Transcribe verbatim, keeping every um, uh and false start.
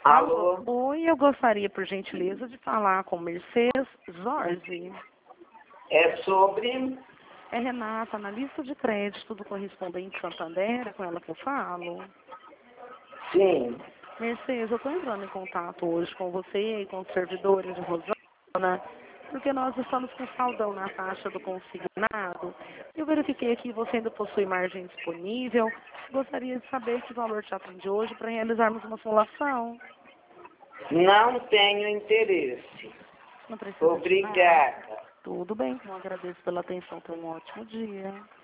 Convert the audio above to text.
Alô? Oi, eu gostaria, por gentileza, de falar com Mercedes Jorge. É sobre... É Renata, analista de crédito do correspondente Santander, é com ela que eu falo. Sim. Mercedes, eu estou entrando em contato hoje com você e com os servidores de Rosana, porque nós estamos com saldão na taxa do consignado. Eu verifiquei aqui que você ainda possui margem disponível. Gostaria de saber que valor te atende hoje para realizarmos uma simulação. Não tenho interesse. Não precisa de nada. Obrigada. Tudo bem, então agradeço pela atenção. Tenha um ótimo dia.